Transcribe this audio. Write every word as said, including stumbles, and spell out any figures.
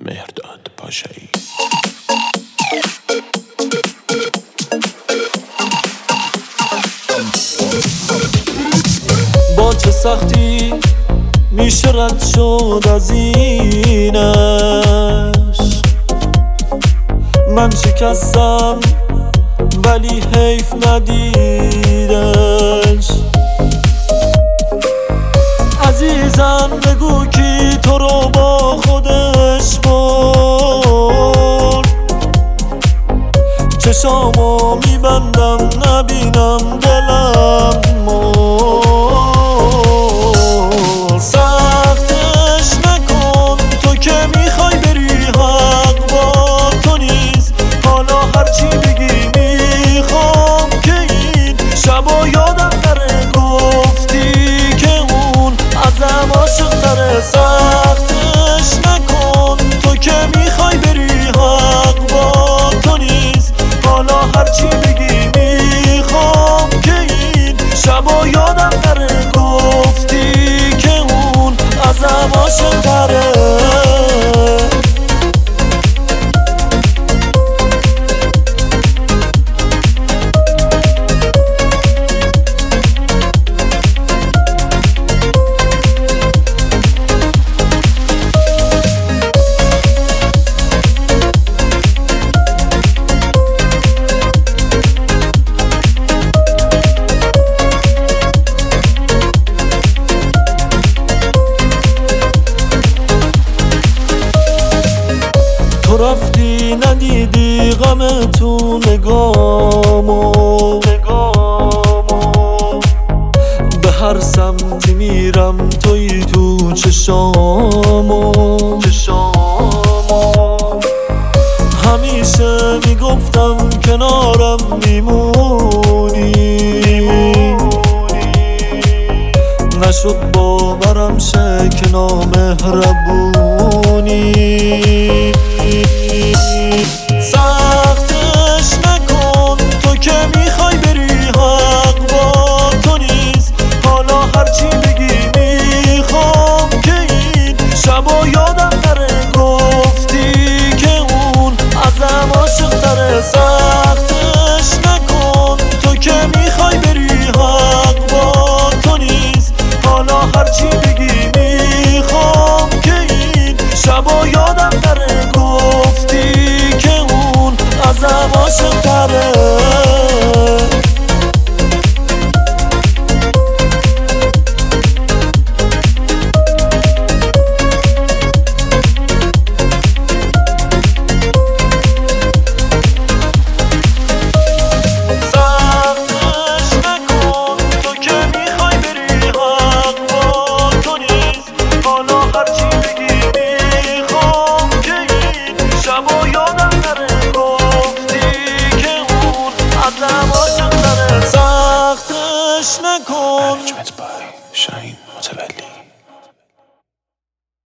مهرداد پاشایی. با چه سختی میشه رد شد از اینش، من شکستم ولی حیف ندیدش. عزیزم بگو کی تو رو با خودش برد، چشامو میبندم نبینم دلم مرد. سختش نکن تو که میخوای بری، حق با تو نیست. حالا هرچی بگی میخوام که این شبا یادم نره گفتی که اون ازم عاشق تره. سختش نکن تو که میخوای بری، حق با تو نیست. حالا هرچی بگی میخوام که این شبا یادم نره گفتی که اون ازم عاشق تره. تو رفتی ندیدی غم تو نگامو، به هر سمتی میرم توی تو چشامو. همیشه میگفتم کنارم میمونی، نشد باورم شه که نامهربونی. سختش نکن تو که میخوای بری، حق با تو نیست. حالا هرچی بگی میخوام که این شبا یادم نره گفتی که اون ازم عاشق تره. سختش نکن تو که میخوای بری، حق با تو نیست. حالا هرچی بگی میخوام که این شبا یادم نره گفتی که اون ازم عاشق تره.